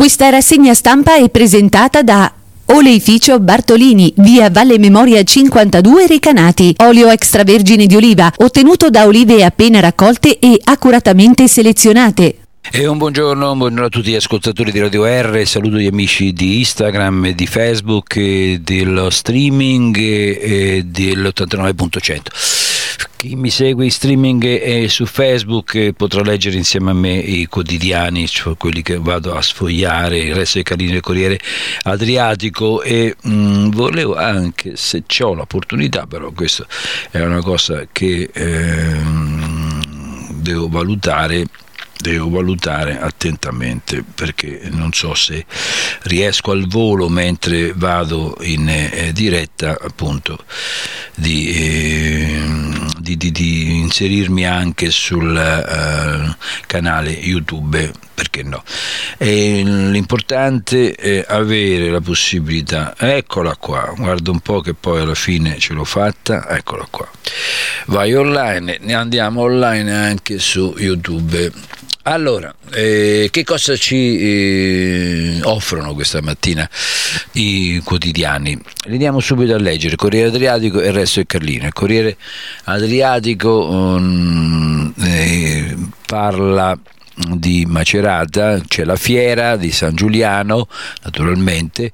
Questa rassegna stampa è presentata da Oleificio Bartolini, via Valle Memoria 52 Recanati. Olio extravergine di oliva, ottenuto da olive appena raccolte e accuratamente selezionate. E un buongiorno a tutti gli ascoltatori di Radio R, saluto gli amici di Instagram, di Facebook, dello streaming e dell'89.100. Chi mi segue in streaming su Facebook potrà leggere insieme a me i quotidiani, cioè quelli che vado a sfogliare, il Resto dei Carlini del Corriere Adriatico, e volevo anche, se ho l'opportunità, però questa è una cosa che devo valutare attentamente, perché non so se riesco al volo mentre vado in diretta appunto di inserirmi anche sul canale YouTube, perché no? E l'importante è avere la possibilità. Eccola qua, guarda un po' che poi alla fine ce l'ho fatta, eccola qua. Vai online, ne andiamo online anche su YouTube. Allora, che cosa ci offrono questa mattina i quotidiani? Li andiamo subito a leggere: Corriere Adriatico e il Resto del Carlino. Il Corriere Adriatico parla di Macerata, c'è la fiera di San Giuliano, naturalmente,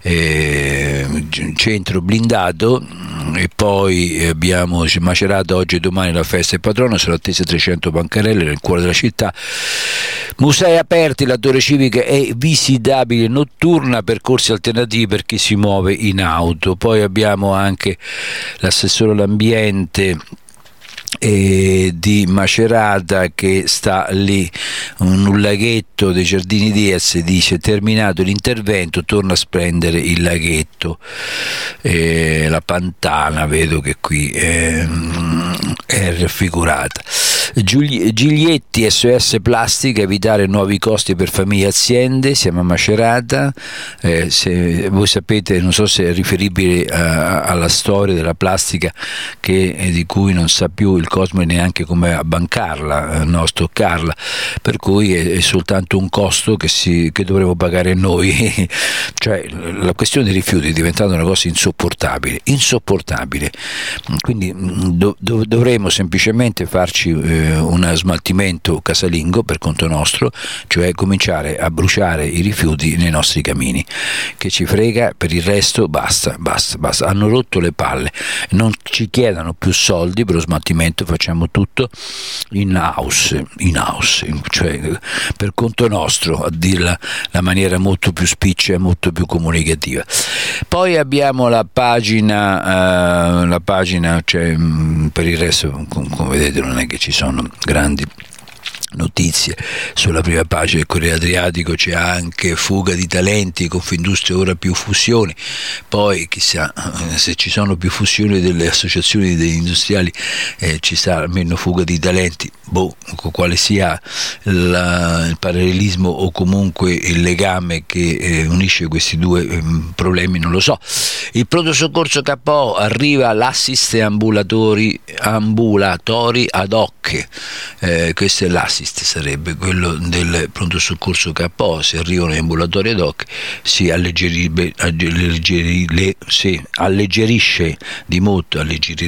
centro blindato, e poi abbiamo Macerata oggi e domani la festa del patrono, sono attese 300 bancarelle nel cuore della città, musei aperti, la torre civica è visitabile notturna, percorsi alternativi per chi si muove in auto. Poi abbiamo anche l'assessore all'ambiente di Macerata che sta lì in un laghetto dei Giardini Diaz, dice: terminato l'intervento torna a splendere il laghetto, la Pantana vedo che qui è raffigurata. Giglietti, SOS Plastica, evitare nuovi costi per famiglie e aziende. Siamo a Macerata, se voi sapete, non so se è riferibile alla storia della plastica di cui non sa più il Cosmo neanche come abbancarla, stoccarla, per cui è soltanto un costo che dovremo pagare noi. Cioè la questione dei rifiuti è diventata una cosa insopportabile, quindi dovremo semplicemente farci un smaltimento casalingo per conto nostro, cioè cominciare a bruciare i rifiuti nei nostri camini. Che ci frega, per il resto basta. Hanno rotto le palle, non ci chiedono più soldi per lo smaltimento, facciamo tutto in house, cioè per conto nostro, a dirla la maniera molto più spiccia e molto più comunicativa. Poi abbiamo la pagina, cioè, per il resto come vedete non è che ci sono grandi notizie. Sulla prima pagina del Corriere Adriatico c'è anche fuga di talenti, Confindustria ora più fusioni. Poi chissà se ci sono più fusioni delle associazioni degli industriali, ci sarà almeno fuga di talenti. Quale sia il parallelismo o comunque il legame che unisce questi due problemi non lo so. Il pronto soccorso KO, arriva l'assist ambulatori ad hoc, questo è l'assist, sarebbe quello del pronto soccorso KO. Se arrivano gli ambulatori ad hoc si alleggerirebbe di molto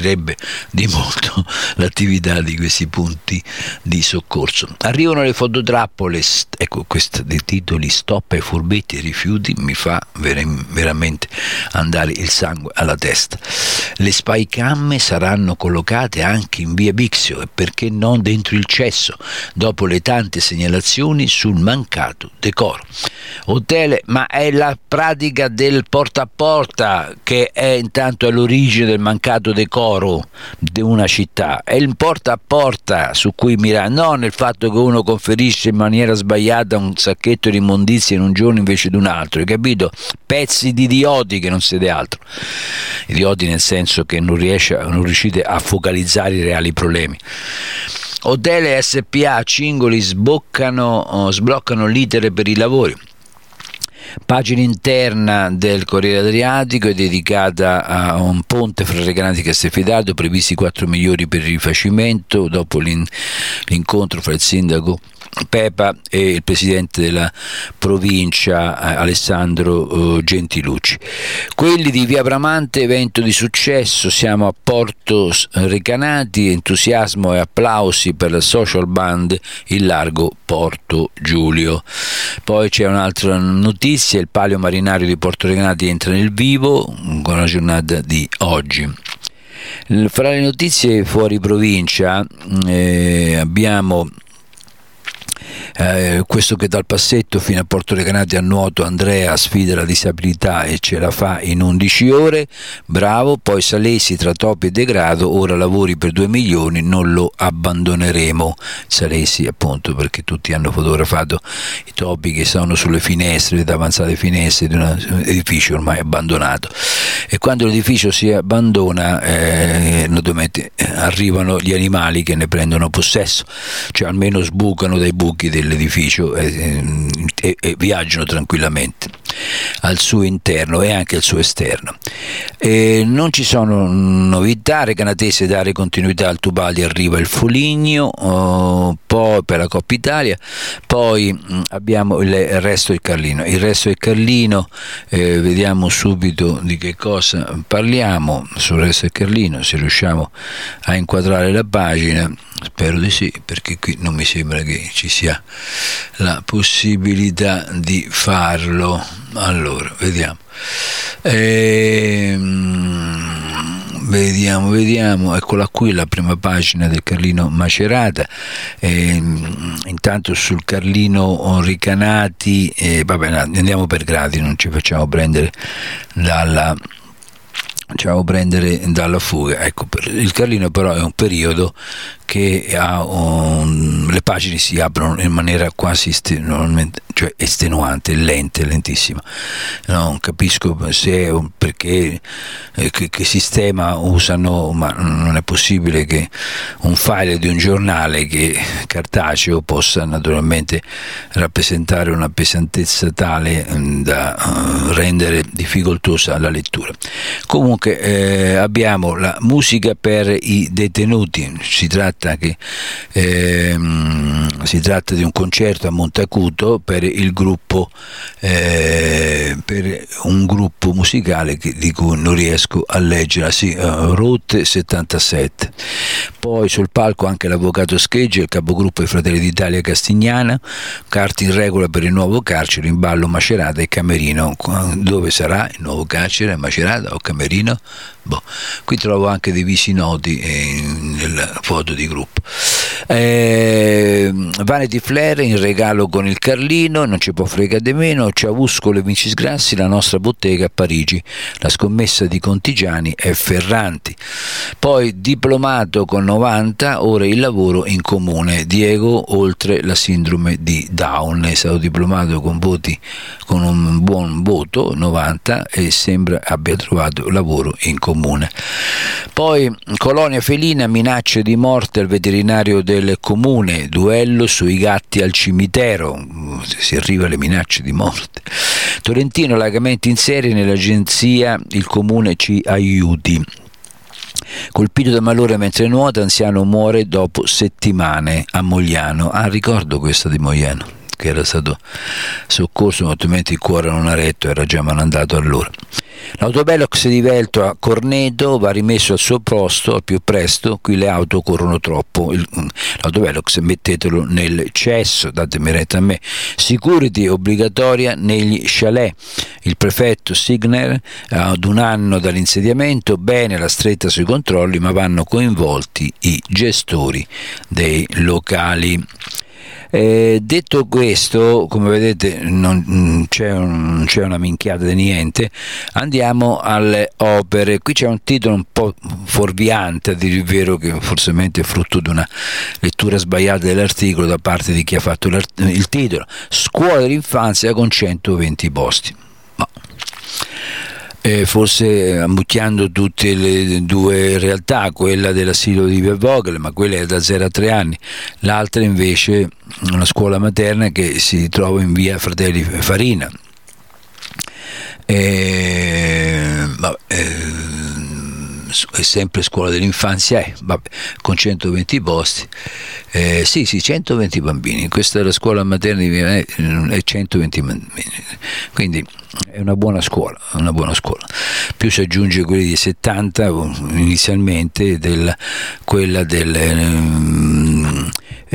l'attività di questi punti di soccorso. Arrivano le fototrappole, ecco, questo dei titoli: stop ai furbetti e rifiuti, mi fa veramente andare il sangue alla testa. Le spy cam saranno collocate anche in via Bixio, e perché non dentro il cesso, dopo le tante segnalazioni sul mancato decoro. Hotel, ma è la pratica del porta a porta che è intanto all'origine del mancato decoro di una città. È il porta a porta su cui mirare, non il fatto che uno conferisce in maniera sbagliata un sacchetto di immondizie in un giorno invece di un altro, hai capito? Pezzi di idioti che non siete altro. Idioti nel senso che non riuscite a focalizzare i reali problemi. Hotel SPA Cingoli sbloccano l'iter per i lavori. Pagina interna del Corriere Adriatico è dedicata a un ponte fra Recanati e Castelfidardo, previsti 4 milioni per il rifacimento dopo l'incontro fra il sindaco Pepa e il presidente della provincia Alessandro Gentilucci. Quelli di Via Bramante, evento di successo, siamo a Porto Recanati, entusiasmo e applausi per la social band Il Largo Porto Giulio. Poi c'è un'altra notizia: il Palio Marinario di Porto Recanati entra nel vivo con la giornata di oggi. Fra le notizie fuori provincia abbiamo questo che dal Passetto fino a Porto Recanati a nuoto Andrea sfida la disabilità e ce la fa in 11 ore, bravo. Poi Salesi tra topi e degrado, ora lavori per 2 milioni, non lo abbandoneremo. Salesi appunto perché tutti hanno fotografato i topi che sono sulle finestre, le avanzate finestre di un edificio ormai abbandonato, e quando l'edificio si abbandona naturalmente arrivano gli animali che ne prendono possesso, cioè almeno sbucano dai buchi dell'edificio e viaggiano tranquillamente al suo interno e anche al suo esterno. Non ci sono novità. Recanatese dare continuità al Tubaldi, arriva il Foligno, poi per la Coppa Italia, poi abbiamo il resto del Carlino. Il resto del Carlino, vediamo subito di che cosa parliamo sul resto del Carlino, se riusciamo a inquadrare la pagina. Spero di sì, perché qui non mi sembra che ci sia la possibilità di farlo. Allora, vediamo. Vediamo, eccola qui la prima pagina del Carlino Macerata. Intanto sul Carlino Recanati, andiamo per gradi, non ci facciamo prendere dalla fuga. Ecco, il Carlino però è un periodo che le pagine si aprono in maniera quasi estenuante, lentissima. Non capisco se è perché che sistema usano, ma non è possibile che un file di un giornale che cartaceo possa naturalmente rappresentare una pesantezza tale da rendere difficoltosa la lettura. Comunque abbiamo la musica per i detenuti. Si tratta di un concerto a Montacuto per il gruppo per un gruppo musicale di cui non riesco a leggere, Route 77. Poi sul palco anche l'avvocato Scheggia, il capogruppo dei Fratelli d'Italia Castignana, carte in regola per il nuovo carcere, in ballo Macerata e Camerino. Dove sarà il nuovo carcere? Macerata o Camerino? Qui trovo anche dei visi noti nella foto di gruppo. Vanity Flair in regalo con il Carlino, non ci può fregare di meno. Ciavuscolo e Vinci Sgrassi, la nostra bottega a Parigi. La scommessa di Contigiani è Ferranti. Poi diplomato con 90, ora il lavoro in comune. Diego oltre la sindrome di Down, è stato diplomato con un buon voto 90 e sembra abbia trovato lavoro in comune. Poi Colonia Felina, minacce di morte al veterinario del comune, duello sui gatti al cimitero, si arriva alle minacce di morte. Torrentino, allagamenti in serie nell'agenzia Il Comune ci aiuti. Colpito da malore mentre nuota, anziano muore dopo settimane a Mogliano. Ricordo questa di Mogliano, che era stato soccorso, ma altrimenti il cuore non ha retto, era già malandato allora. L'autovelox di Velto a Corneto va rimesso al suo posto al più presto, qui le auto corrono troppo. L'autovelox mettetelo nel cesso, datemi retta a me. Security obbligatoria negli chalet. Il prefetto Signer, ad un anno dall'insediamento, bene la stretta sui controlli, ma vanno coinvolti i gestori dei locali. Detto questo, come vedete non c'è una minchiata di niente. Andiamo alle opere. Qui c'è un titolo un po' fuorviante, a dire il vero, che forse è frutto di una lettura sbagliata dell'articolo da parte di chi ha fatto il titolo. Scuola dell'infanzia con 120 posti. Forse ammucchiando tutte le due realtà, quella dell'asilo di Via Vogel, ma quella è da 0 a 3 anni, l'altra invece una scuola materna che si trova in via Fratelli Farina. è sempre scuola dell'infanzia, con 120 posti, sì, 120 bambini, questa è la scuola materna di Viale, è 120 bambini, quindi è una buona scuola, più si aggiunge quelli di 70 inizialmente, quella del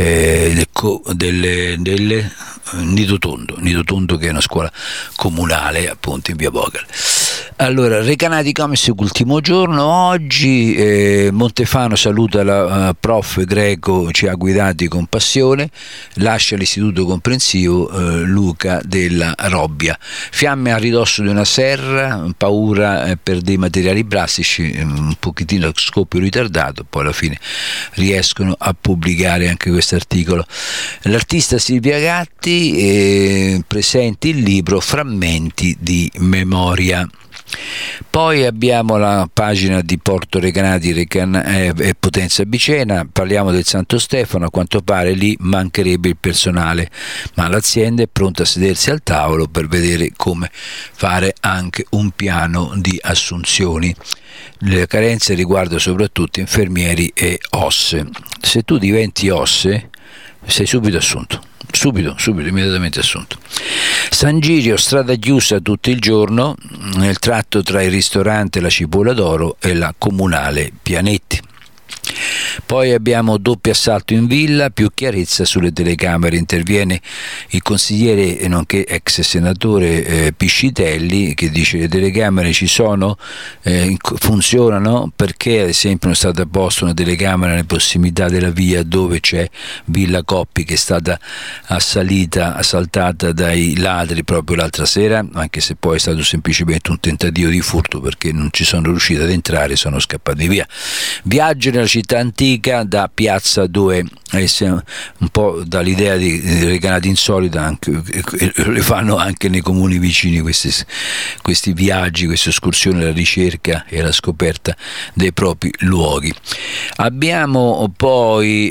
Nido Tondo, che è una scuola comunale appunto in via Vogel. Allora, Recanati Comics, ultimo giorno oggi, Montefano saluta la prof greco, ci ha guidati con passione, lascia l'istituto comprensivo Luca della Robbia. Fiamme a ridosso di una serra, paura per dei materiali plastici, un pochettino scoppio ritardato, poi alla fine riescono a pubblicare anche questo articolo. L'artista Silvia Gatti presenta il libro Frammenti di memoria. Poi abbiamo la pagina di Porto Recanati e Potenza Bicena, parliamo del Santo Stefano, a quanto pare lì mancherebbe il personale, ma l'azienda è pronta a sedersi al tavolo per vedere come fare anche un piano di assunzioni. Le carenze riguardano soprattutto infermieri e OSSE. Se tu diventi OSSE sei subito assunto, immediatamente assunto. San Girio, strada chiusa tutto il giorno nel tratto tra il ristorante La Cipolla d'Oro e la comunale Pianetti. Poi abbiamo doppio assalto in villa, più chiarezza sulle telecamere, interviene il consigliere nonché ex senatore Piscitelli, che dice le telecamere ci sono, funzionano, perché ad esempio non è stata posta una telecamera nelle prossimità della via dove c'è Villa Coppi, che è stata assaltata dai ladri proprio l'altra sera, anche se poi è stato semplicemente un tentativo di furto perché non ci sono riusciti ad entrare, sono scappati via. Viaggio nella città antica da Piazza 2, un po' dall'idea di Recanati insolita, anche, le fanno anche nei comuni vicini questi viaggi, queste escursioni alla ricerca e alla scoperta dei propri luoghi. Abbiamo poi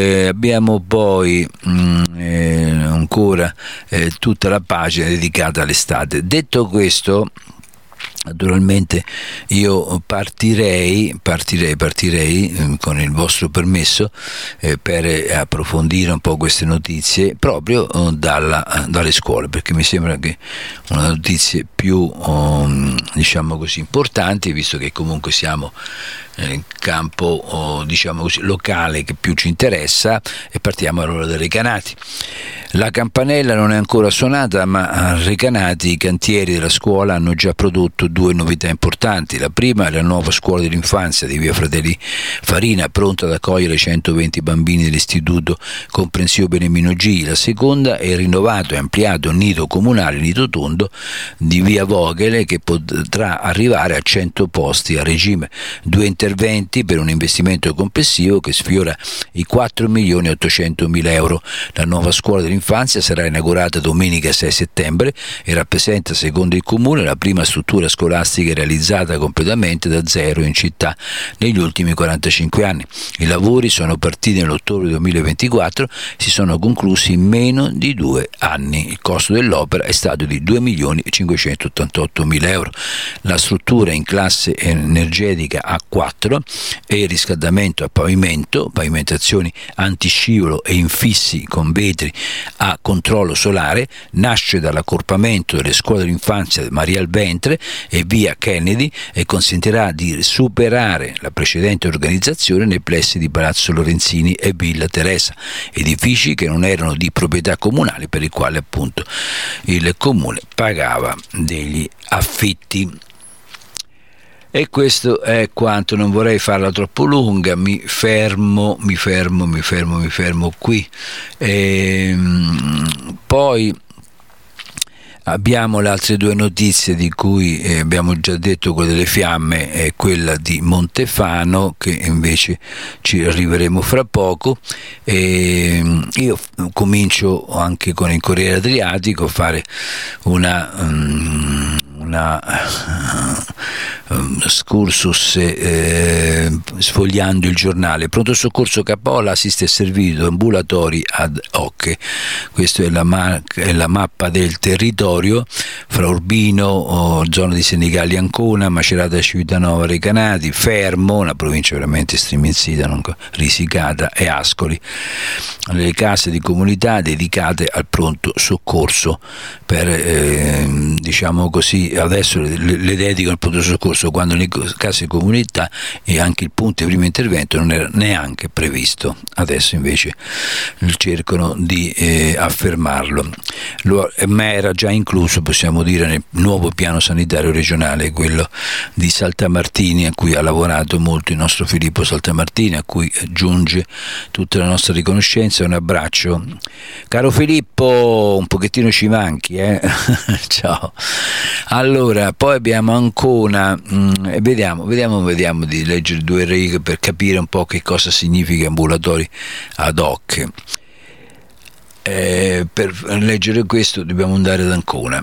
ancora tutta la pagina dedicata all'estate. Detto questo, naturalmente io partirei con il vostro permesso per approfondire un po' queste notizie proprio dalle scuole, perché mi sembra che una notizie più diciamo così importanti, visto che comunque siamo nel campo diciamo così locale che più ci interessa, e partiamo allora dai Recanati. La campanella non è ancora suonata, ma a Recanati i cantieri della scuola hanno già prodotto due novità importanti. La prima è la nuova scuola dell'infanzia di via Fratelli Farina, pronta ad accogliere 120 bambini dell'istituto comprensivo Benemino G. La seconda è il rinnovato e ampliato nido comunale Nido Tondo di via Vogel, che potrà arrivare a 100 posti a regime. Due interventi per un investimento complessivo che sfiora i 4.800.000 euro. La nuova scuola dell'infanzia sarà inaugurata domenica 6 settembre e rappresenta, secondo il Comune, la prima struttura scolastica realizzata completamente da zero in città negli ultimi 45 anni. I lavori sono partiti nell'ottobre 2024 e si sono conclusi in meno di 2 anni. Il costo dell'opera è stato di 2.588.000 euro. La struttura in classe energetica A4 e il riscaldamento a pavimento, pavimentazioni antiscivolo e infissi con vetri a controllo solare, nasce dall'accorpamento delle scuole dell'infanzia Maria Albentre e via Kennedy e consentirà di superare la precedente organizzazione nei plessi di Palazzo Lorenzini e Villa Teresa, edifici che non erano di proprietà comunale, per i quali appunto il Comune pagava degli affitti. E questo è quanto, non vorrei farla troppo lunga, mi fermo qui. Poi abbiamo le altre due notizie di cui abbiamo già detto, quella delle fiamme e quella di Montefano, che invece ci arriveremo fra poco. Io comincio anche con il Corriere Adriatico a fare una Scursus sfogliando il giornale. Pronto soccorso Capola assiste servito ambulatori ad hoc. Questa è la mappa del territorio fra Urbino, zona di Senigallia Ancona, Macerata Civitanova Recanati, Fermo, una provincia veramente striminzita, risicata, e Ascoli. Le case di comunità dedicate al pronto soccorso per diciamo così, adesso le dedicano al pronto soccorso, quando le case di comunità e anche il punto di primo intervento non era neanche previsto. Adesso invece cercano di affermarlo, ma era già incluso, possiamo dire, nel nuovo piano sanitario regionale, quello di Saltamartini, a cui ha lavorato molto il nostro Filippo Saltamartini, a cui giunge tutta la nostra riconoscenza e un abbraccio. Caro Filippo, un pochettino ci manchi, ciao. Allora, poi abbiamo Ancona, vediamo di leggere due righe per capire un po' che cosa significa ambulatori ad hoc. Per leggere questo dobbiamo andare ad Ancona.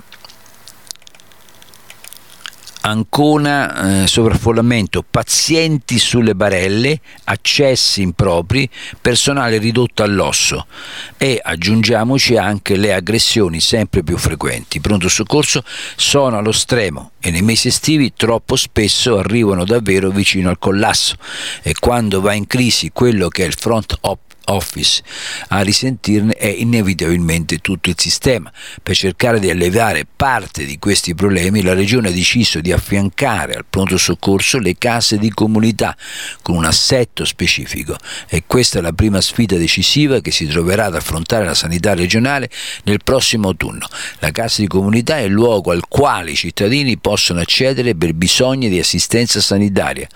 Ancona, sovraffollamento, pazienti sulle barelle, accessi impropri, personale ridotto all'osso, e aggiungiamoci anche le aggressioni sempre più frequenti. Pronto soccorso sono allo stremo e nei mesi estivi troppo spesso arrivano davvero vicino al collasso, e quando va in crisi quello che è il front office a risentirne è inevitabilmente tutto il sistema. Per cercare di alleviare parte di questi problemi, la Regione ha deciso di affiancare al pronto soccorso le case di comunità con un assetto specifico, e questa è la prima sfida decisiva che si troverà ad affrontare la sanità regionale nel prossimo autunno. La casa di comunità è il luogo al quale i cittadini possono accedere per bisogni di assistenza sanitaria,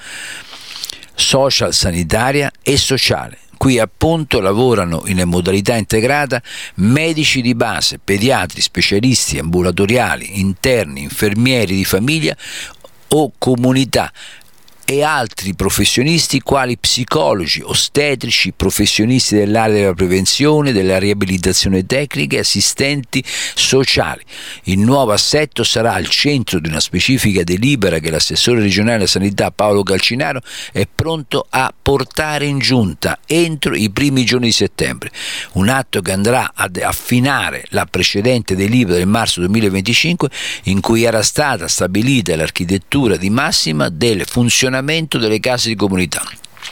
social sanitaria e sociale. Qui appunto lavorano in modalità integrata medici di base, pediatri, specialisti ambulatoriali, interni, infermieri di famiglia o comunità, e altri professionisti quali psicologi, ostetrici, professionisti dell'area della prevenzione, della riabilitazione tecnica e assistenti sociali. Il nuovo assetto sarà al centro di una specifica delibera che l'assessore regionale alla sanità Paolo Calcinaro è pronto a portare in giunta entro i primi giorni di settembre, un atto che andrà ad affinare la precedente delibera del marzo 2025 in cui era stata stabilita l'architettura di massima del funzionamento delle case di comunità.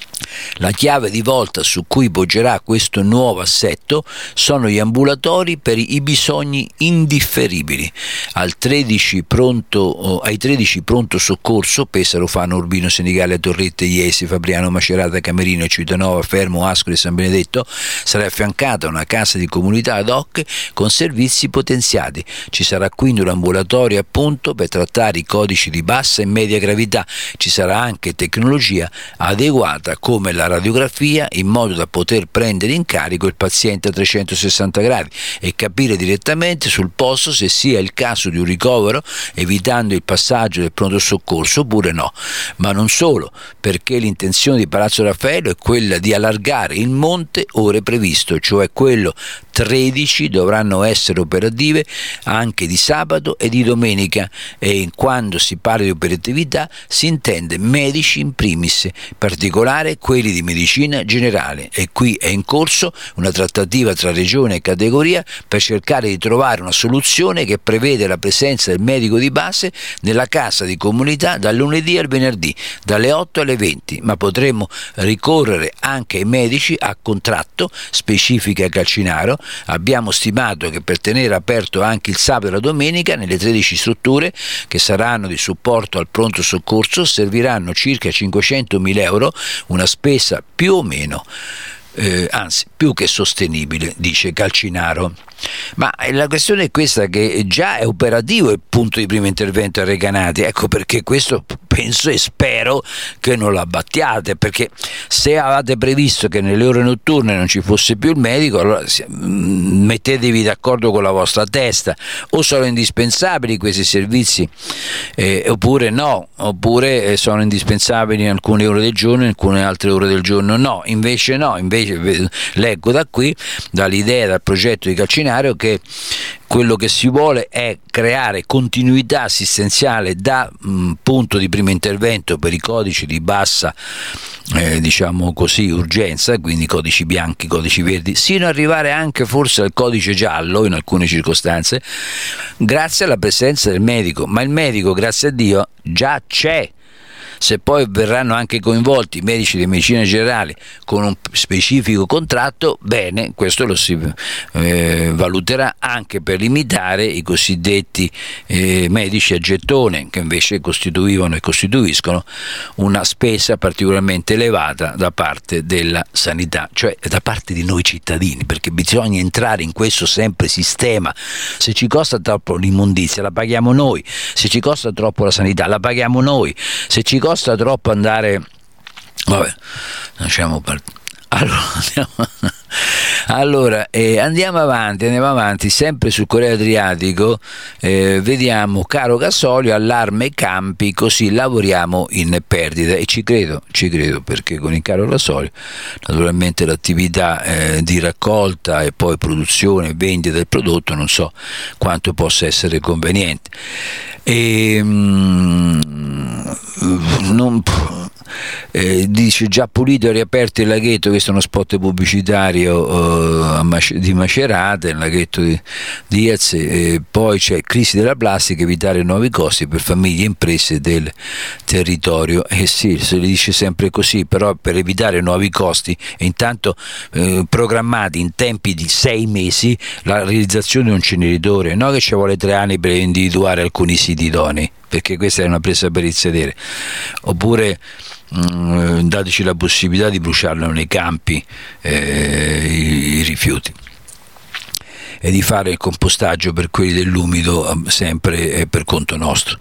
La chiave di volta su cui poggerà questo nuovo assetto sono gli ambulatori per i bisogni indifferibili. Ai 13 pronto soccorso Pesaro, Fano, Urbino, Senigallia, Torrette, Iesi, Fabriano, Macerata, Camerino, Civitanova, Fermo, Ascoli e San Benedetto sarà affiancata una casa di comunità ad hoc con servizi potenziati. Ci sarà quindi un ambulatorio appunto per trattare i codici di bassa e media gravità. Ci sarà anche tecnologia adeguata come la radiografia, in modo da poter prendere in carico il paziente a 360 gradi e capire direttamente sul posto se sia il caso di un ricovero, evitando il passaggio del pronto soccorso oppure no. Ma non solo, perché l'intenzione di Palazzo Raffaello è quella di allargare il monte ore previsto, cioè quello 13 dovranno essere operative anche di sabato e di domenica, e quando si parla di operatività si intende medici in primis, in particolare quelli di medicina generale, e qui è in corso una trattativa tra regione e categoria per cercare di trovare una soluzione che prevede la presenza del medico di base nella casa di comunità dal lunedì al venerdì, dalle 8 alle 20, ma potremmo ricorrere anche ai medici a contratto, specifica Calcinaro. Abbiamo stimato che per tenere aperto anche il sabato e la domenica nelle 13 strutture che saranno di supporto al pronto soccorso serviranno circa 500.000 euro, una spesa più o meno anzi più che sostenibile, dice Calcinaro. Ma la questione è questa, che già è operativo il punto di primo intervento a Recanati, ecco perché questo penso e spero che non lo abbattiate, perché se avete previsto che nelle ore notturne non ci fosse più il medico, allora mettetevi d'accordo con la vostra testa: o sono indispensabili questi servizi oppure no, oppure sono indispensabili in alcune ore del giorno, in alcune altre ore del giorno no, invece invece leggo da qui, dall'idea, dal progetto di Calcinario, che quello che si vuole è creare continuità assistenziale da punto di primo intervento per i codici di bassa diciamo così urgenza, quindi codici bianchi, codici verdi, sino ad arrivare anche forse al codice giallo in alcune circostanze, grazie alla presenza del medico. Ma il medico, grazie a Dio, già c'è. Se poi verranno anche coinvolti i medici di medicina generale con un specifico contratto, bene, questo lo si valuterà anche per limitare i cosiddetti medici a gettone, che invece costituivano e costituiscono una spesa particolarmente elevata da parte della sanità, cioè da parte di noi cittadini, perché bisogna entrare in questo sempre sistema. Se ci costa troppo l'immondizia la paghiamo noi, se ci costa troppo la sanità la paghiamo noi, se ci costa troppo andare, vabbè, lasciamo partire. Allora, andiamo avanti, sempre sul Corriere Adriatico, vediamo: caro gasolio, allarme campi, così lavoriamo in perdita. E ci credo, perché con il caro gasolio naturalmente l'attività di raccolta e poi produzione e vendita del prodotto non so quanto possa essere conveniente. Dice: già pulito e riaperto il laghetto. Questo è uno spot pubblicitario di Macerata, il laghetto di Diaz. Poi c'è crisi della plastica, evitare nuovi costi per famiglie e imprese del territorio. Sì, se le dice sempre così, però per evitare nuovi costi e intanto programmati in tempi di 6 mesi la realizzazione di un inceneritore, no che ci vuole 3 anni per individuare alcuni siti idonei, perché questa è una presa per il sedere. Oppure dateci la possibilità di bruciarlo nei campi i rifiuti, e di fare il compostaggio per quelli dell'umido sempre per conto nostro.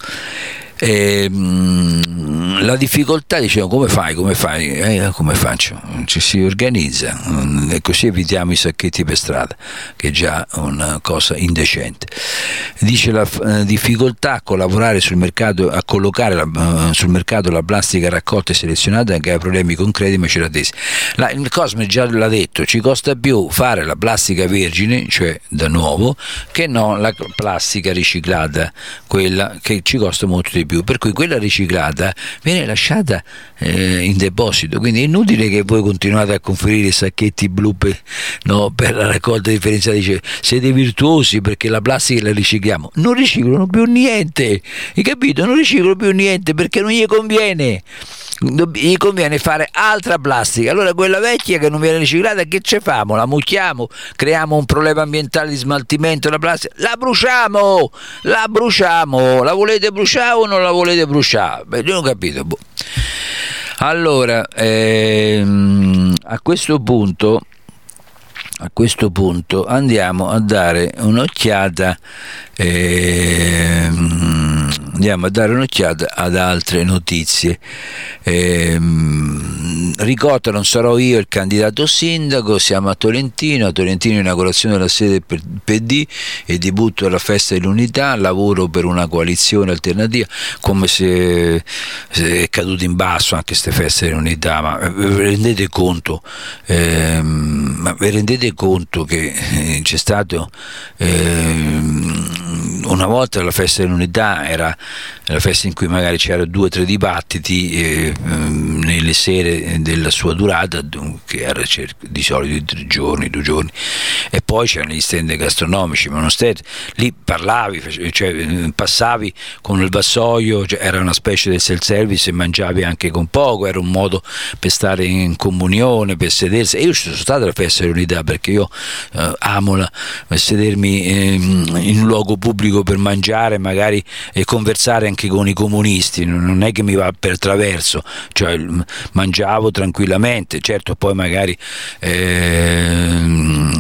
La difficoltà, dicevo, come fai? Come faccio? Ci si organizza e così evitiamo i sacchetti per strada, che è già una cosa indecente. Dice: la difficoltà a collaborare sul mercato, a collocare sul mercato la plastica raccolta e selezionata, anche ha problemi concreti maceratesi. Il Cosme già l'ha detto: ci costa più fare la plastica vergine, cioè da nuovo, che non la plastica riciclata, quella che ci costa molto di più, per cui quella riciclata viene lasciata in deposito, quindi è inutile che voi continuate a conferire i sacchetti blu per la raccolta differenziata. Dice: siete virtuosi perché la plastica la ricicliamo. Non riciclano più niente, hai capito? Non riciclano più niente perché non gli conviene. Gli conviene fare altra plastica. Allora quella vecchia che non viene riciclata, che ce famo? La mucchiamo, creiamo un problema ambientale di smaltimento della plastica, la bruciamo, la volete bruciare o non la volete bruciare? Beh, non ho capito. Allora a questo punto andiamo a dare un'occhiata ad altre notizie. Ricotta: non sarò io il candidato sindaco. Siamo a Tolentino, inaugurazione della sede per PD e debutto alla festa dell'unità, lavoro per una coalizione alternativa. Come se è caduto in basso anche queste feste dell'unità, ma vi rendete conto che c'è stato una volta la festa dell'unità era la festa in cui magari c'erano 2 o 3 dibattiti nelle sere della sua durata, che era di solito 3 giorni, 2 giorni, e poi c'erano gli stand gastronomici, ma non lì parlavi, cioè passavi con il vassoio, cioè era una specie del self-service e mangiavi anche con poco, era un modo per stare in comunione, per sedersi. E io ci sono stato alla festa dell'unità perché io amo sedermi in un luogo pubblico per mangiare magari e conversare anche con i comunisti, non è che mi va per traverso, cioè mangiavo tranquillamente. Certo, poi magari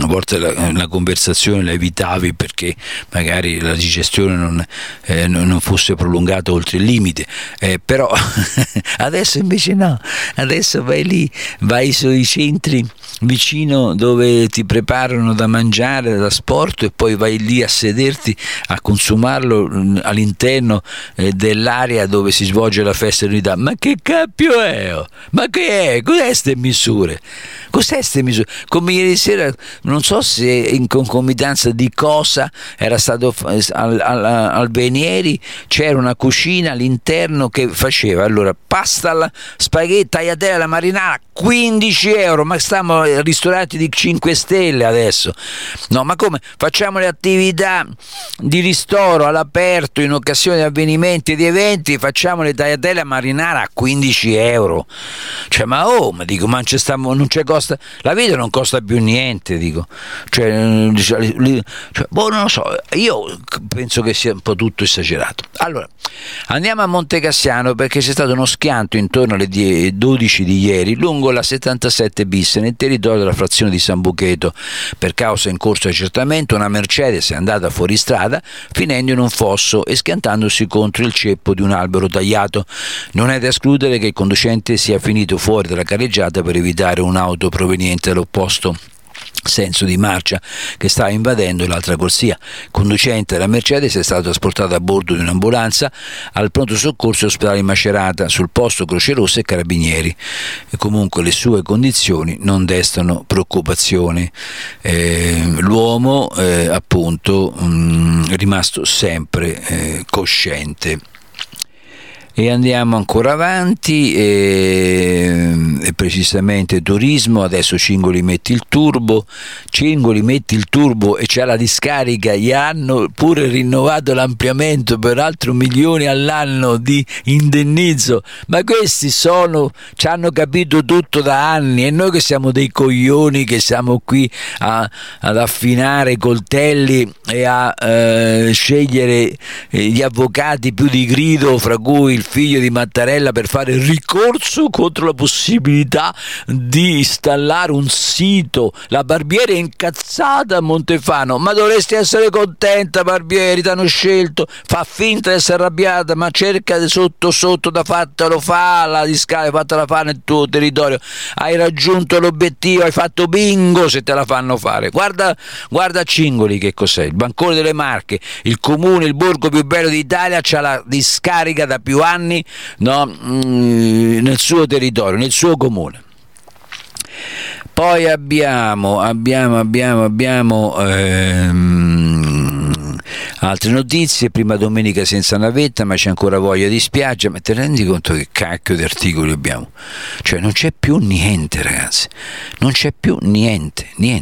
volta la conversazione la evitavi perché magari la digestione non fosse prolungata oltre il limite, però adesso invece no, adesso vai lì, vai sui centri vicino dove ti preparano da mangiare, da sport, e poi vai lì a sederti a consumarlo all'interno dell'area dove si svolge la festa dell'unità. Ma che cappio è? Ma che è? Cos'è ste misure? Come ieri sera, non so se in concomitanza di cosa era stato al Venieri, c'era una cucina all'interno che faceva allora pasta, spaghetti, tagliatelle alla marinara, 15 euro, ma stiamo ristoranti di 5 stelle adesso. No, ma come? Facciamo le attività di ristoro all'aperto in occasione di avvenimenti e di eventi, facciamo le tagliatelle a marinara a 15 euro. Cioè, ma dico, ma non c'è costa, la vita non costa più niente, dico. Non lo so, io penso che sia un po' tutto esagerato. Allora, andiamo a Montecassiano, perché c'è stato uno schianto intorno alle 12 di ieri lungo la 77 bis nel territorio della frazione di San Bucheto. Per causa in corso di accertamento, una Mercedes è andata fuori strada finendo in un fosso e schiantandosi contro il ceppo di un albero tagliato. Non è da escludere che il conducente sia finito fuori dalla carreggiata per evitare un'auto proveniente dall'opposto senso di marcia che stava invadendo l'altra corsia. Il conducente della Mercedes è stato trasportato a bordo di un'ambulanza al pronto soccorso ospedale Macerata, sul posto Croce Rossa e Carabinieri, e comunque le sue condizioni non destano preoccupazione. L'uomo appunto è rimasto sempre cosciente. E andiamo ancora avanti, e precisamente turismo. Adesso Cingoli metti il turbo e c'è la discarica, gli hanno pure rinnovato l'ampliamento per altro 1 milione all'anno di indennizzo. Ma questi ci hanno capito tutto da anni, e noi che siamo dei coglioni che siamo qui ad affinare i coltelli e a scegliere gli avvocati più di grido, fra cui il figlio di Mattarella, per fare ricorso contro la possibilità di installare un sito. La Barbieri è incazzata a Montefano. Ma dovresti essere contenta, Barbieri, ti hanno scelto. Fa finta di essere arrabbiata, ma cerca sotto da fatelo fa la discarica, fatela fare nel tuo territorio. Hai raggiunto l'obiettivo, hai fatto bingo se te la fanno fare. Guarda Cingoli che cos'è, il bancone delle Marche, il comune, il borgo più bello d'Italia, c'ha la discarica da più anni, no, nel suo territorio, nel suo comune. Poi abbiamo altre notizie. Prima domenica senza navetta, ma c'è ancora voglia di spiaggia. Ma ti rendi conto che cacchio di articoli abbiamo? Cioè non c'è più niente, ragazzi, non c'è più niente.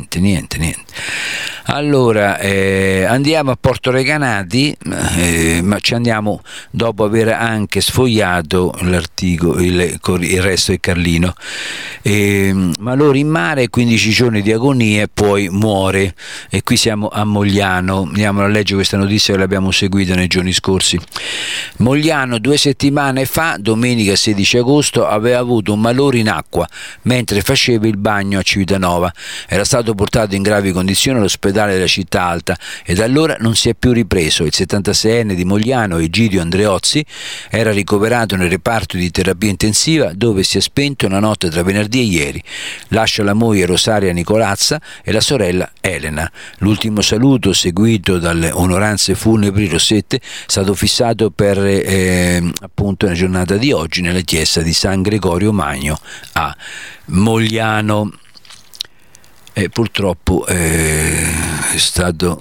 Allora andiamo a Porto Recanati, ma ci andiamo dopo aver anche sfogliato l'articolo, il resto del Carlino. Malore in mare, 15 giorni di agonia e poi muore. E qui siamo a Mogliano. Andiamo a leggere questa notizia che l'abbiamo seguita nei giorni scorsi. Mogliano 2 settimane fa, domenica 16 agosto, aveva avuto un malore in acqua mentre faceva il bagno a Civitanova. Era stato portato in gravi condizioni all'ospedale della città alta e da allora non si è più ripreso. Il 76enne di Mogliano, Egidio Andreozzi, era ricoverato nel reparto di terapia intensiva, dove si è spento una notte tra venerdì e ieri. Lascia la moglie Rosaria Nicolazza e la sorella Elena. L'ultimo saluto, seguito dalle onoranze funebri Rossette, è stato fissato per appunto la giornata di oggi nella chiesa di San Gregorio Magno a Mogliano. E purtroppo è stato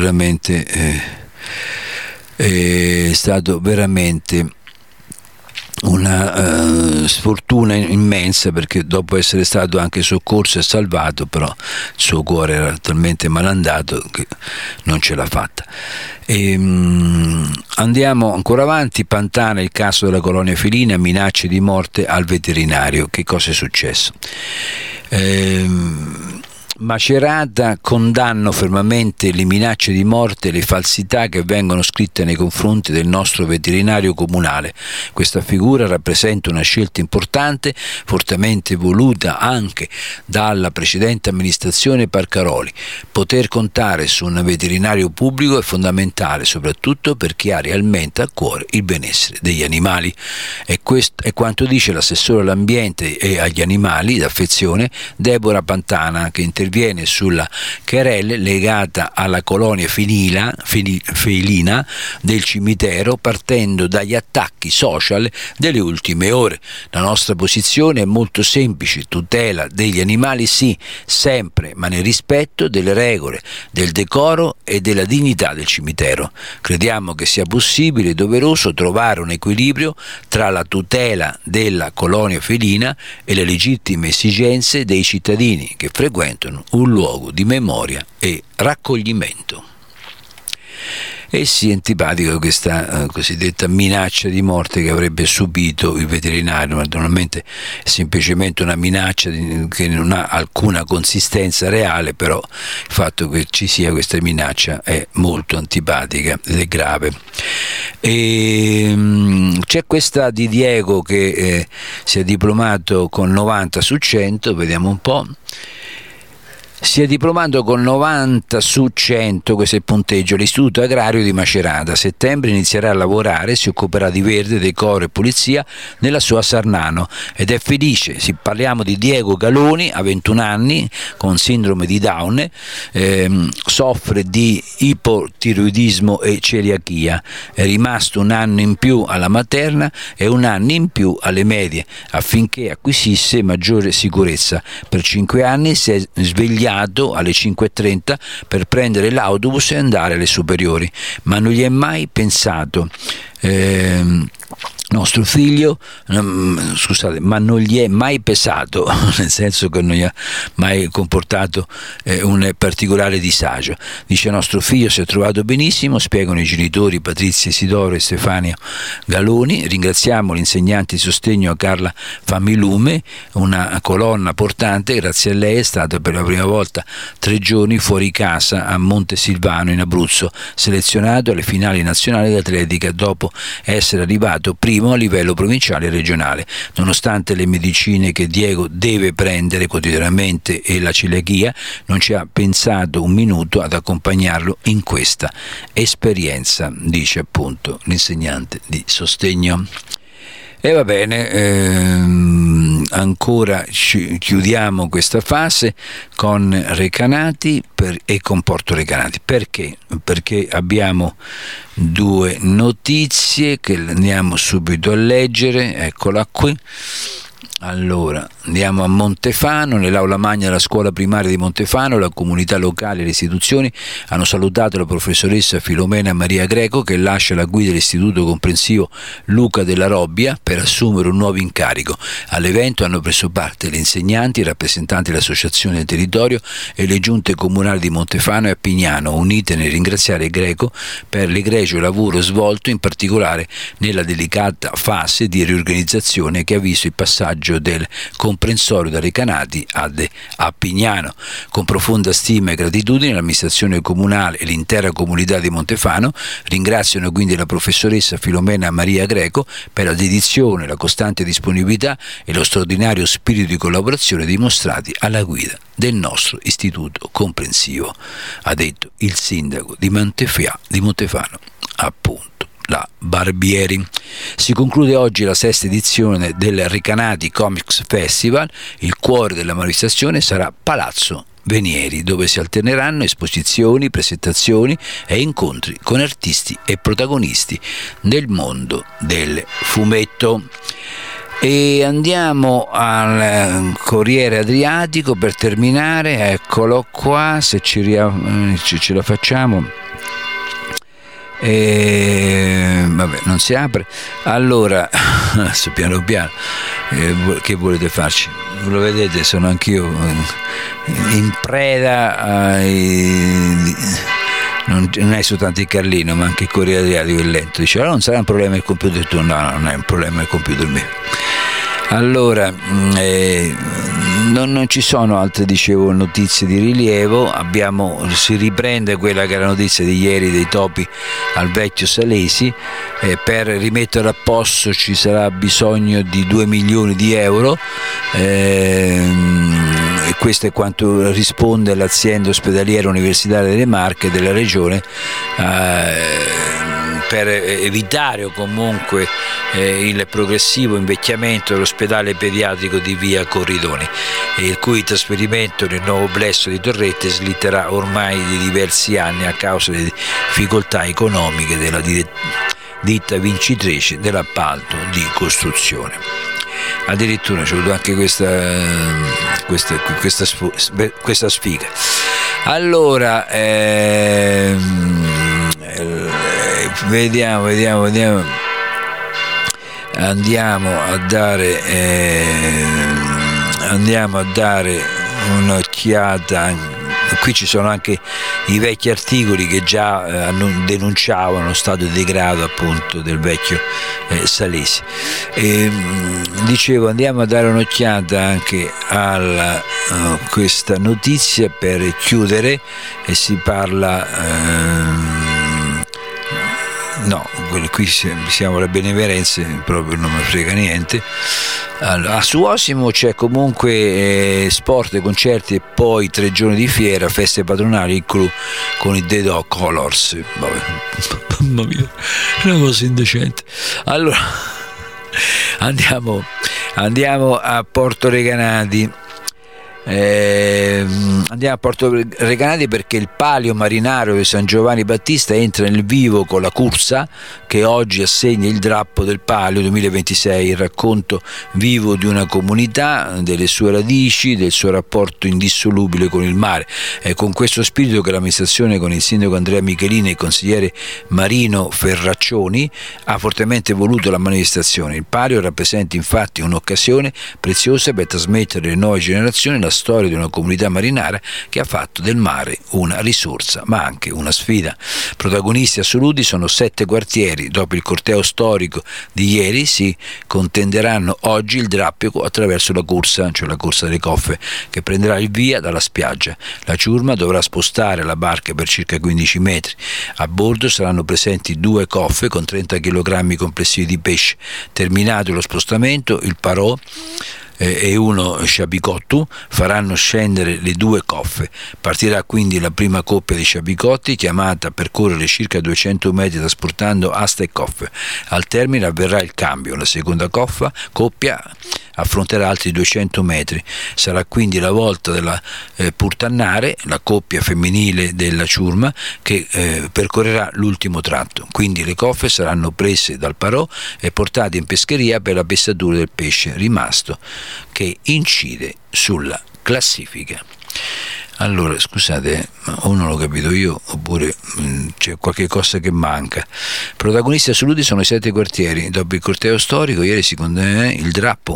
veramente una sfortuna immensa, perché dopo essere stato anche soccorso e salvato, però il suo cuore era talmente malandato che non ce l'ha fatta. Andiamo ancora avanti. Pantana, il caso della colonia felina, minacce di morte al veterinario. Che cosa è successo? Macerata, condanno fermamente le minacce di morte e le falsità che vengono scritte nei confronti del nostro veterinario comunale. Questa figura rappresenta una scelta importante, fortemente voluta anche dalla precedente amministrazione Parcaroli. Poter contare su un veterinario pubblico è fondamentale, soprattutto per chi ha realmente a cuore il benessere degli animali. E questo è quanto dice l'assessore all'ambiente e agli animali d'affezione Deborah Pantana, che interviene sulla querela legata alla colonia felina del cimitero, partendo dagli attacchi social delle ultime ore. La nostra posizione è molto semplice: tutela degli animali sì, sempre, ma nel rispetto delle regole, del decoro e della dignità del cimitero. Crediamo che sia possibile e doveroso trovare un equilibrio tra la tutela della colonia felina e le legittime esigenze dei cittadini che frequentano un luogo di memoria e raccoglimento. E sì, è antipatica questa cosiddetta minaccia di morte che avrebbe subito il veterinario. Naturalmente è semplicemente una minaccia che non ha alcuna consistenza reale, però il fatto che ci sia questa minaccia è molto antipatica ed è grave. C'è questa di Diego che si è diplomato con 90 su 100, vediamo un po'. Si è diplomato con 90 su 100, questo è il punteggio, all'Istituto Agrario di Macerata. A settembre inizierà a lavorare, si occuperà di verde, decoro e pulizia nella sua Sarnano ed è felice. Parliamo di Diego Galoni, ha 21 anni, con sindrome di Down, soffre di ipotiroidismo e celiachia. È rimasto un anno in più alla materna e un anno in più alle medie affinché acquisisse maggiore sicurezza. Per 5 anni si è svegliato alle 5:30 per prendere l'autobus e andare alle superiori, ma non gli è mai pensato nostro figlio, ma non gli è mai pesato, nel senso che non gli ha mai comportato un particolare disagio. Dice: nostro figlio si è trovato benissimo, spiegano i genitori Patrizia Isidoro e Stefania Galoni. Ringraziamo l'insegnante di sostegno Carla Familume, una colonna portante. Grazie a lei è stato per la prima volta 3 giorni fuori casa a Montesilvano in Abruzzo, selezionato alle finali nazionali d'atletica dopo essere arrivato primo a livello provinciale e regionale. Nonostante le medicine che Diego deve prendere quotidianamente e la celiachia, non ci ha pensato un minuto ad accompagnarlo in questa esperienza, dice appunto l'insegnante di sostegno. E va bene, ancora chiudiamo questa fase con Recanati e con Porto Recanati. Perché? Perché abbiamo 2 notizie che andiamo subito a leggere, eccola qui. Allora, andiamo a Montefano. Nell'aula magna della scuola primaria di Montefano la comunità locale e le istituzioni hanno salutato la professoressa Filomena Maria Greco, che lascia la guida dell'istituto comprensivo Luca della Robbia per assumere un nuovo incarico. All'evento hanno preso parte le insegnanti, i rappresentanti delle associazioni del territorio e le giunte comunali di Montefano e Appignano, unite nel ringraziare Greco per l'egregio lavoro svolto, in particolare nella delicata fase di riorganizzazione che ha visto il passaggio del comprensorio da Recanati ad Appignano. Con profonda stima e gratitudine l'amministrazione comunale e l'intera comunità di Montefano ringraziano quindi la professoressa Filomena Maria Greco per la dedizione, la costante disponibilità e lo straordinario spirito di collaborazione dimostrati alla guida del nostro istituto comprensivo, ha detto il sindaco di Montefano, appunto la Barbieri. Si conclude oggi la 6ª edizione del Recanati Comics Festival. Il cuore della manifestazione sarà Palazzo Venieri, dove si alterneranno esposizioni, presentazioni e incontri con artisti e protagonisti del mondo del fumetto. E andiamo al Corriere Adriatico per terminare, eccolo qua, se ce la facciamo. Vabbè, non si apre. Allora, adesso piano piano, che volete farci? Lo vedete, sono anch'io in preda non è soltanto il Carlino, ma anche il Corriere Adriatico è lento. Dice: allora non sarà un problema il computer tuo? No, non è un problema il computer mio. Allora, Non ci sono altre, dicevo, notizie di rilievo. Si riprende quella che era la notizia di ieri dei topi al vecchio Salesi. Per rimettere a posto ci sarà bisogno di 2 milioni di euro, e questo è quanto risponde l'azienda ospedaliera universitaria delle Marche della regione, per evitare o comunque il progressivo invecchiamento dell'ospedale pediatrico di via Corridoni, il cui trasferimento nel nuovo plesso di Torrette slitterà ormai di diversi anni a causa delle difficoltà economiche della ditta vincitrice dell'appalto di costruzione. Addirittura c'è avuto anche questa sfiga. Allora, vediamo. Andiamo a dare un'occhiata. Qui ci sono anche i vecchi articoli che già denunciavano lo stato di degrado appunto del vecchio Salesi. Dicevo, andiamo a dare un'occhiata anche a questa notizia per chiudere, e si parla qui siamo alla benemerenza, proprio non mi frega niente. Allora, su Osimo c'è comunque sport, concerti e poi 3 giorni di fiera, feste patronali, il clou con i The Dog Colors. Vabbè, mamma mia, una cosa indecente. Allora, andiamo a Porto Recanati. Andiamo a Porto Recanati perché il palio marinario di San Giovanni Battista entra nel vivo con la corsa che oggi assegna il drappo del palio 2026, il racconto vivo di una comunità, delle sue radici, del suo rapporto indissolubile con il mare. È con questo spirito che l'amministrazione, con il sindaco Andrea Michelini e il consigliere Marino Ferraccioni, ha fortemente voluto la manifestazione. Il palio rappresenta infatti un'occasione preziosa per trasmettere alle nuove generazioni la storia di una comunità marinara che ha fatto del mare una risorsa ma anche una sfida. Protagonisti assoluti sono 7 quartieri. Dopo il corteo storico di ieri si contenderanno oggi il drappo attraverso la corsa, cioè la corsa delle coffe, che prenderà il via dalla spiaggia. La ciurma dovrà spostare la barca per circa 15 metri. A bordo saranno presenti 2 coffe con 30 kg complessivi di pesce. Terminato lo spostamento, il parò e uno sciabicotto faranno scendere le 2 coffe. Partirà quindi la prima coppia di sciabicotti, chiamata a percorrere circa 200 metri trasportando asta e coffe. Al termine avverrà il cambio. La seconda coppia affronterà altri 200 metri. Sarà quindi la volta della Purtannare, la coppia femminile della ciurma, che percorrerà l'ultimo tratto. Quindi le coffe saranno prese dal parò e portate in pescheria per la pestatura del pesce rimasto, che incide sulla classifica. Allora, scusate, o non l'ho capito io oppure c'è qualche cosa che manca. Protagonisti assoluti sono i 7 quartieri. Dopo il corteo storico ieri si condena il drappo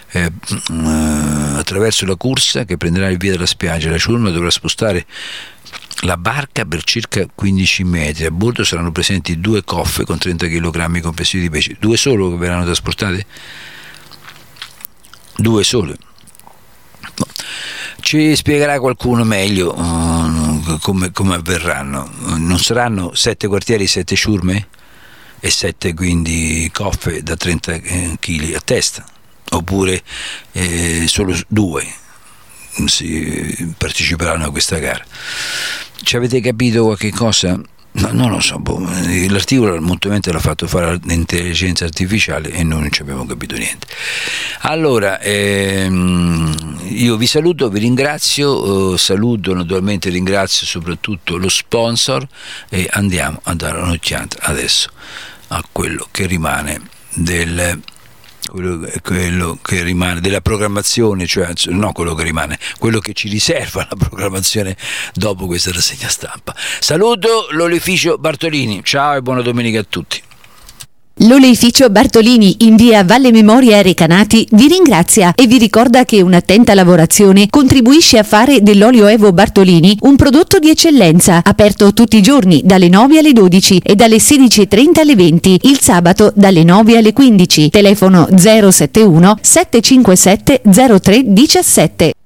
attraverso la corsa che prenderà il via della spiaggia. La ciurma dovrà spostare la barca per circa 15 metri. A bordo saranno presenti 2 coffe con 30 kg complessivi di pesce. 2 solo che verranno trasportate? 2 sole. Ci spiegherà qualcuno meglio come avverranno. Non saranno 7 quartieri, 7 ciurme e 7 quindi coffe da 30 kg a testa, oppure solo 2 si parteciperanno a questa gara. Ci avete capito qualche cosa? No, non lo so, l'articolo molto l'ha fatto fare l'intelligenza artificiale e noi non ci abbiamo capito niente. Allora, io vi saluto, vi ringrazio, naturalmente ringrazio soprattutto lo sponsor e andiamo a dare un'occhiata adesso a quello che rimane della programmazione, cioè no quello che rimane, quello che ci riserva la programmazione dopo questa rassegna stampa. Saluto l'Oleificio Bartolini, ciao e buona domenica a tutti. L'Oleificio Bartolini in via Valle Memoria Recanati vi ringrazia e vi ricorda che un'attenta lavorazione contribuisce a fare dell'olio Evo Bartolini un prodotto di eccellenza, aperto tutti i giorni dalle 9 alle 12 e dalle 16:30 alle 20, il sabato dalle 9 alle 15. Telefono 071 757 0317.